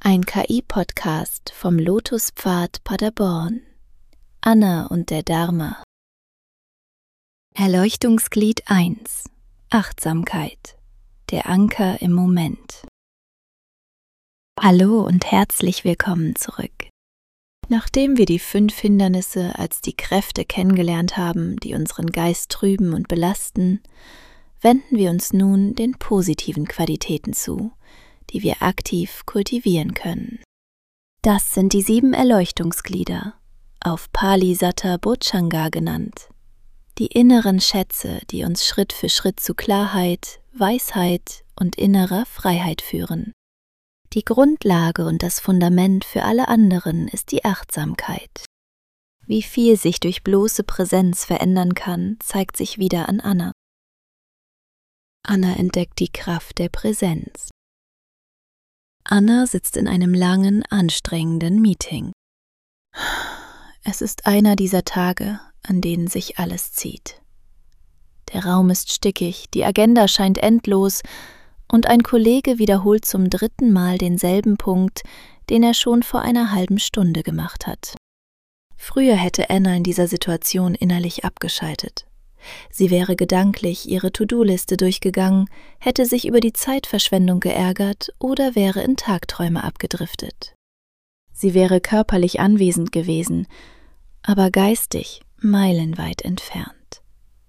Ein KI-Podcast vom Lotuspfad Paderborn. Anna und der Dharma. Erleuchtungsglied 1. Achtsamkeit. Der Anker im Moment. Hallo und herzlich willkommen zurück. Nachdem wir die 5 Hindernisse als die Kräfte kennengelernt haben, die unseren Geist trüben und belasten, wenden wir uns nun den positiven Qualitäten zu, die wir aktiv kultivieren können. Das sind die 7 Erleuchtungsglieder, auf Pali Satta Bhojjhanga genannt. Die inneren Schätze, die uns Schritt für Schritt zu Klarheit, Weisheit und innerer Freiheit führen. Die Grundlage und das Fundament für alle anderen ist die Achtsamkeit. Wie viel sich durch bloße Präsenz verändern kann, zeigt sich wieder an Anna. Anna entdeckt die Kraft der Präsenz. Anna sitzt in einem langen, anstrengenden Meeting. Es ist einer dieser Tage, an denen sich alles zieht. Der Raum ist stickig, die Agenda scheint endlos und ein Kollege wiederholt zum 3. Mal denselben Punkt, den er schon vor einer halben Stunde gemacht hat. Früher hätte Anna in dieser Situation innerlich abgeschaltet. Sie wäre gedanklich ihre To-Do-Liste durchgegangen, hätte sich über die Zeitverschwendung geärgert oder wäre in Tagträume abgedriftet. Sie wäre körperlich anwesend gewesen, aber geistig meilenweit entfernt.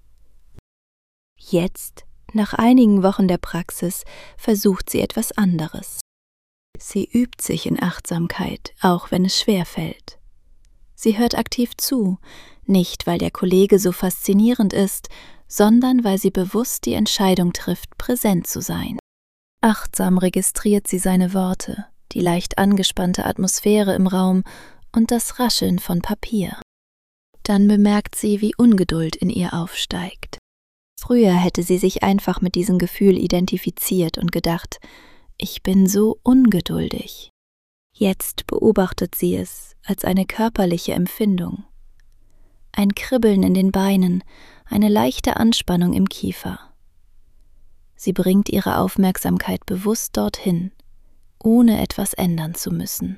Jetzt, nach einigen Wochen der Praxis, versucht sie etwas anderes. Sie übt sich in Achtsamkeit, auch wenn es schwer fällt. Sie hört aktiv zu, nicht weil der Kollege so faszinierend ist, sondern weil sie bewusst die Entscheidung trifft, präsent zu sein. Achtsam registriert sie seine Worte, die leicht angespannte Atmosphäre im Raum und das Rascheln von Papier. Dann bemerkt sie, wie Ungeduld in ihr aufsteigt. Früher hätte sie sich einfach mit diesem Gefühl identifiziert und gedacht, ich bin so ungeduldig. Jetzt beobachtet sie es als eine körperliche Empfindung. Ein Kribbeln in den Beinen, eine leichte Anspannung im Kiefer. Sie bringt ihre Aufmerksamkeit bewusst dorthin, ohne etwas ändern zu müssen.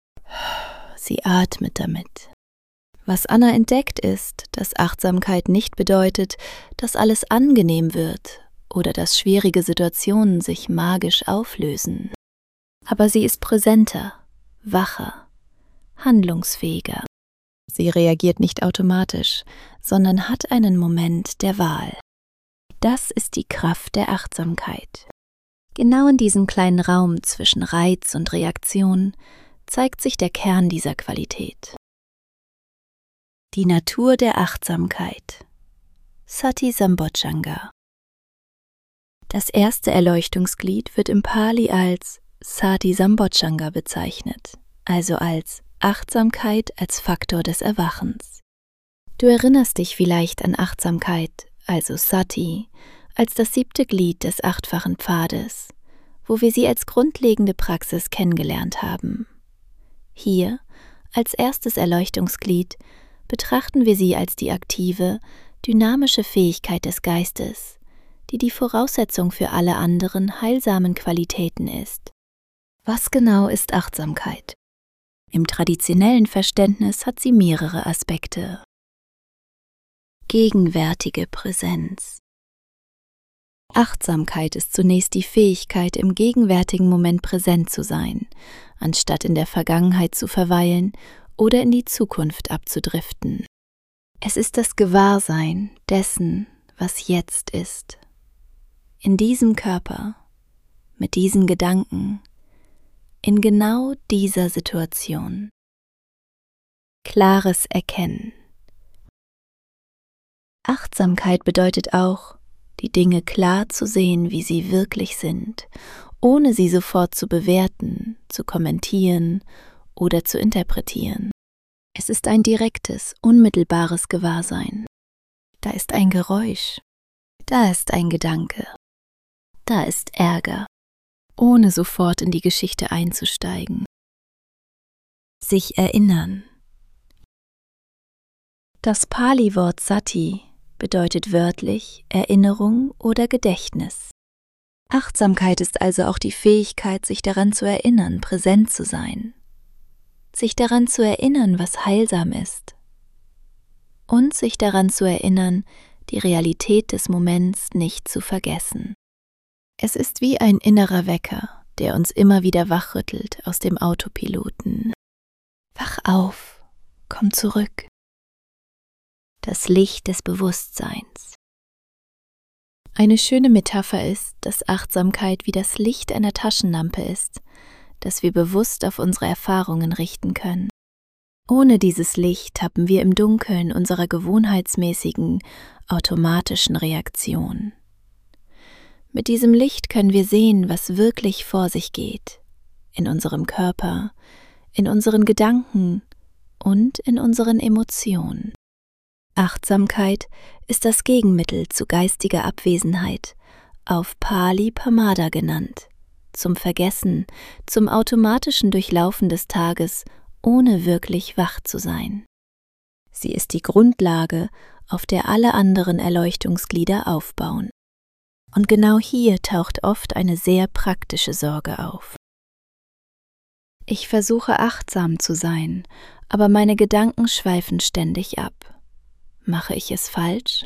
Sie atmet damit. Was Anna entdeckt ist, dass Achtsamkeit nicht bedeutet, dass alles angenehm wird oder dass schwierige Situationen sich magisch auflösen. Aber sie ist präsenter, wacher, handlungsfähiger. Sie reagiert nicht automatisch, sondern hat einen Moment der Wahl. Das ist die Kraft der Achtsamkeit. Genau in diesem kleinen Raum zwischen Reiz und Reaktion zeigt sich der Kern dieser Qualität. Die Natur der Achtsamkeit. Sati Sambhojjhanga. Das erste Erleuchtungsglied wird im Pali als Sati Sambhojjhanga bezeichnet, also als Achtsamkeit als Faktor des Erwachens. Du erinnerst dich vielleicht an Achtsamkeit, also Sati, als das 7. Glied des 8-fachen Pfades, wo wir sie als grundlegende Praxis kennengelernt haben. Hier, als erstes Erleuchtungsglied, betrachten wir sie als die aktive, dynamische Fähigkeit des Geistes, die die Voraussetzung für alle anderen heilsamen Qualitäten ist. Was genau ist Achtsamkeit? Im traditionellen Verständnis hat sie mehrere Aspekte. Gegenwärtige Präsenz. Achtsamkeit ist zunächst die Fähigkeit, im gegenwärtigen Moment präsent zu sein, anstatt in der Vergangenheit zu verweilen oder in die Zukunft abzudriften. Es ist das Gewahrsein dessen, was jetzt ist. In diesem Körper, mit diesen Gedanken, in genau dieser Situation. Klares Erkennen. Achtsamkeit bedeutet auch, die Dinge klar zu sehen, wie sie wirklich sind, ohne sie sofort zu bewerten, zu kommentieren oder zu interpretieren. Es ist ein direktes, unmittelbares Gewahrsein. Da ist ein Geräusch, da ist ein Gedanke, da ist Ärger, ohne sofort in die Geschichte einzusteigen. Sich erinnern. Das Pali-Wort Sati bedeutet wörtlich Erinnerung oder Gedächtnis. Achtsamkeit ist also auch die Fähigkeit, sich daran zu erinnern, präsent zu sein. Sich daran zu erinnern, was heilsam ist. Und sich daran zu erinnern, die Realität des Moments nicht zu vergessen. Es ist wie ein innerer Wecker, der uns immer wieder wachrüttelt aus dem Autopiloten. Wach auf, komm zurück. Das Licht des Bewusstseins. Eine schöne Metapher ist, dass Achtsamkeit wie das Licht einer Taschenlampe ist, das wir bewusst auf unsere Erfahrungen richten können. Ohne dieses Licht tappen wir im Dunkeln unserer gewohnheitsmäßigen, automatischen Reaktion. Mit diesem Licht können wir sehen, was wirklich vor sich geht, in unserem Körper, in unseren Gedanken und in unseren Emotionen. Achtsamkeit ist das Gegenmittel zu geistiger Abwesenheit, auf Pali Pamada genannt, zum Vergessen, zum automatischen Durchlaufen des Tages, ohne wirklich wach zu sein. Sie ist die Grundlage, auf der alle anderen Erleuchtungsglieder aufbauen. Und genau hier taucht oft eine sehr praktische Sorge auf. Ich versuche achtsam zu sein, aber meine Gedanken schweifen ständig ab. Mache ich es falsch?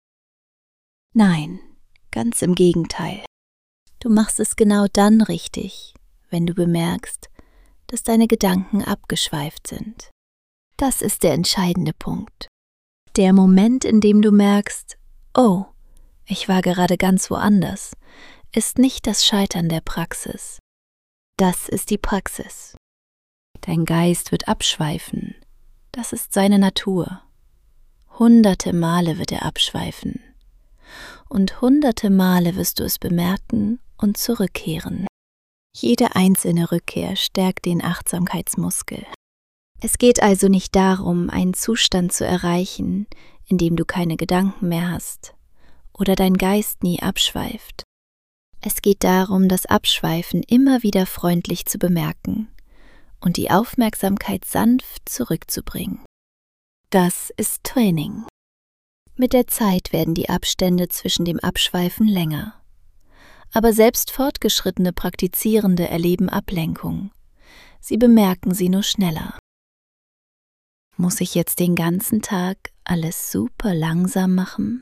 Nein, ganz im Gegenteil. Du machst es genau dann richtig, wenn du bemerkst, dass deine Gedanken abgeschweift sind. Das ist der entscheidende Punkt. Der Moment, in dem du merkst, oh, ich war gerade ganz woanders, ist nicht das Scheitern der Praxis. Das ist die Praxis. Dein Geist wird abschweifen. Das ist seine Natur. Hunderte Male wird er abschweifen. Und hunderte Male wirst du es bemerken und zurückkehren. Jede einzelne Rückkehr stärkt den Achtsamkeitsmuskel. Es geht also nicht darum, einen Zustand zu erreichen, in dem du keine Gedanken mehr hast oder dein Geist nie abschweift. Es geht darum, das Abschweifen immer wieder freundlich zu bemerken und die Aufmerksamkeit sanft zurückzubringen. Das ist Training. Mit der Zeit werden die Abstände zwischen dem Abschweifen länger. Aber selbst fortgeschrittene Praktizierende erleben Ablenkung. Sie bemerken sie nur schneller. Muss ich jetzt den ganzen Tag alles super langsam machen?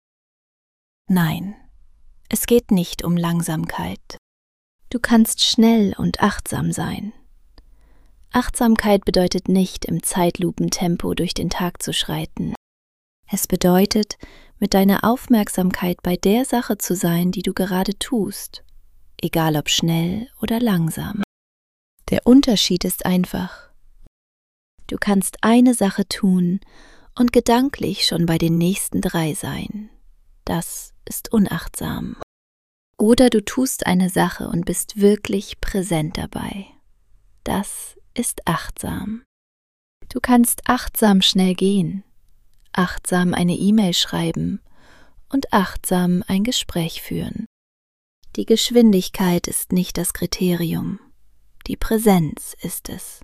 Nein, es geht nicht um Langsamkeit. Du kannst schnell und achtsam sein. Achtsamkeit bedeutet nicht, im Zeitlupentempo durch den Tag zu schreiten. Es bedeutet, mit deiner Aufmerksamkeit bei der Sache zu sein, die du gerade tust, egal ob schnell oder langsam. Der Unterschied ist einfach: Du kannst eine Sache tun und gedanklich schon bei den nächsten 3 sein. Das ist unachtsam. Oder du tust eine Sache und bist wirklich präsent dabei. Das ist achtsam. Du kannst achtsam schnell gehen, achtsam eine E-Mail schreiben und achtsam ein Gespräch führen. Die Geschwindigkeit ist nicht das Kriterium, die Präsenz ist es.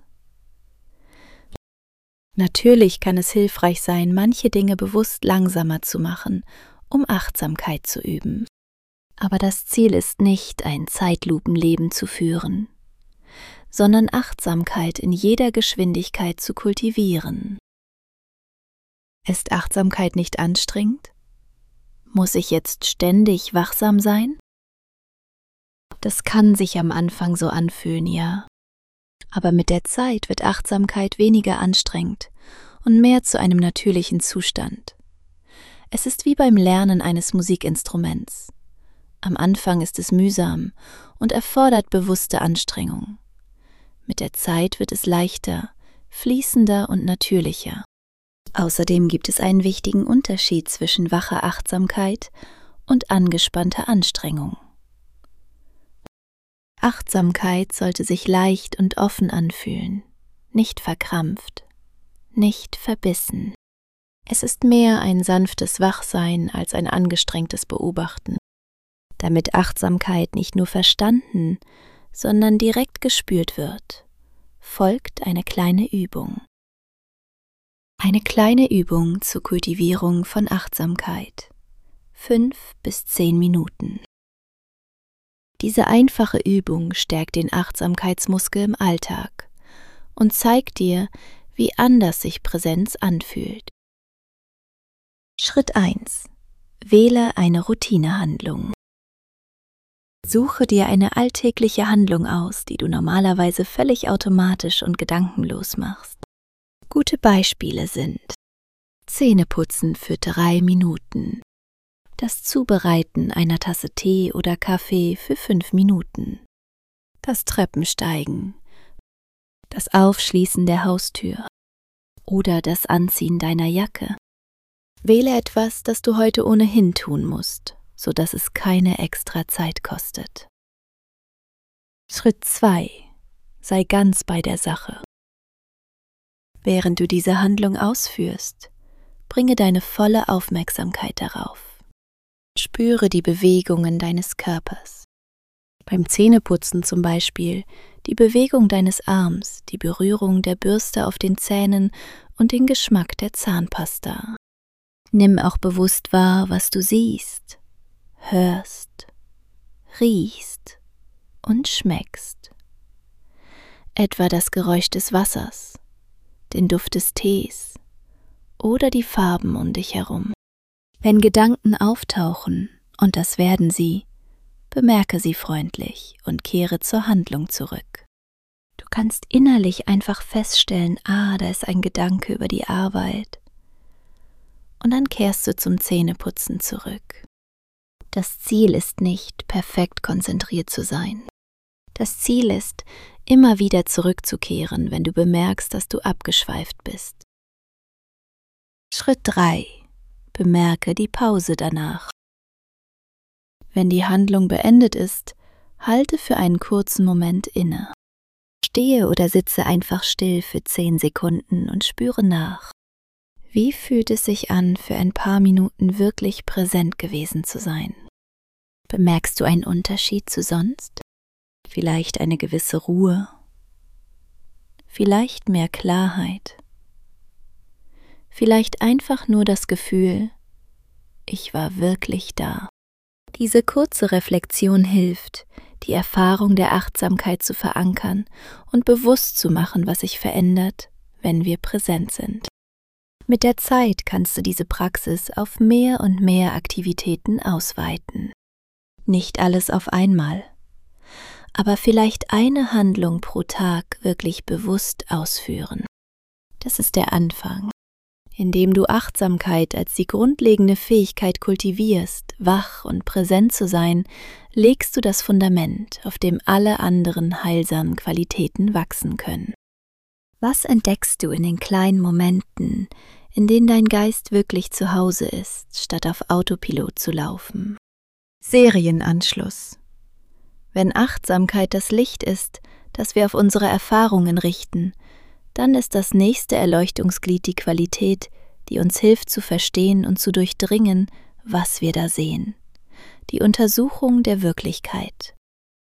Natürlich kann es hilfreich sein, manche Dinge bewusst langsamer zu machen, um Achtsamkeit zu üben. Aber das Ziel ist nicht, ein Zeitlupenleben zu führen, sondern Achtsamkeit in jeder Geschwindigkeit zu kultivieren. Ist Achtsamkeit nicht anstrengend? Muss ich jetzt ständig wachsam sein? Das kann sich am Anfang so anfühlen, ja. Aber mit der Zeit wird Achtsamkeit weniger anstrengend und mehr zu einem natürlichen Zustand. Es ist wie beim Lernen eines Musikinstruments. Am Anfang ist es mühsam und erfordert bewusste Anstrengung. Mit der Zeit wird es leichter, fließender und natürlicher. Außerdem gibt es einen wichtigen Unterschied zwischen wacher Achtsamkeit und angespannter Anstrengung. Achtsamkeit sollte sich leicht und offen anfühlen, nicht verkrampft, nicht verbissen. Es ist mehr ein sanftes Wachsein als ein angestrengtes Beobachten. Damit Achtsamkeit nicht nur verstanden, sondern direkt gespürt wird, folgt eine kleine Übung. Eine kleine Übung zur Kultivierung von Achtsamkeit. 5 bis 10 Minuten. Diese einfache Übung stärkt den Achtsamkeitsmuskel im Alltag und zeigt dir, wie anders sich Präsenz anfühlt. Schritt 1. Wähle eine Routinehandlung. Suche dir eine alltägliche Handlung aus, die du normalerweise völlig automatisch und gedankenlos machst. Gute Beispiele sind: Zähneputzen für 3 Minuten, das Zubereiten einer Tasse Tee oder Kaffee für 5 Minuten, das Treppensteigen, das Aufschließen der Haustür oder das Anziehen deiner Jacke. Wähle etwas, das du heute ohnehin tun musst, sodass es keine extra Zeit kostet. Schritt 2. Sei ganz bei der Sache. Während du diese Handlung ausführst, bringe deine volle Aufmerksamkeit darauf. Spüre die Bewegungen deines Körpers. Beim Zähneputzen zum Beispiel die Bewegung deines Arms, die Berührung der Bürste auf den Zähnen und den Geschmack der Zahnpasta. Nimm auch bewusst wahr, was du siehst, hörst, riechst und schmeckst. Etwa das Geräusch des Wassers, den Duft des Tees oder die Farben um dich herum. Wenn Gedanken auftauchen, und das werden sie, bemerke sie freundlich und kehre zur Handlung zurück. Du kannst innerlich einfach feststellen, da ist ein Gedanke über die Arbeit. Und dann kehrst du zum Zähneputzen zurück. Das Ziel ist nicht, perfekt konzentriert zu sein. Das Ziel ist, immer wieder zurückzukehren, wenn du bemerkst, dass du abgeschweift bist. Schritt 3. Bemerke die Pause danach. Wenn die Handlung beendet ist, halte für einen kurzen Moment inne. Stehe oder sitze einfach still für 10 Sekunden und spüre nach. Wie fühlt es sich an, für ein paar Minuten wirklich präsent gewesen zu sein? Bemerkst du einen Unterschied zu sonst? Vielleicht eine gewisse Ruhe? Vielleicht mehr Klarheit? Vielleicht einfach nur das Gefühl, ich war wirklich da. Diese kurze Reflexion hilft, die Erfahrung der Achtsamkeit zu verankern und bewusst zu machen, was sich verändert, wenn wir präsent sind. Mit der Zeit kannst du diese Praxis auf mehr und mehr Aktivitäten ausweiten. Nicht alles auf einmal, aber vielleicht eine Handlung pro Tag wirklich bewusst ausführen. Das ist der Anfang. Indem du Achtsamkeit als die grundlegende Fähigkeit kultivierst, wach und präsent zu sein, legst du das Fundament, auf dem alle anderen heilsamen Qualitäten wachsen können. Was entdeckst du in den kleinen Momenten, in denen dein Geist wirklich zu Hause ist, statt auf Autopilot zu laufen? Serienanschluss. Wenn Achtsamkeit das Licht ist, das wir auf unsere Erfahrungen richten, dann ist das nächste Erleuchtungsglied die Qualität, die uns hilft zu verstehen und zu durchdringen, was wir da sehen. Die Untersuchung der Wirklichkeit.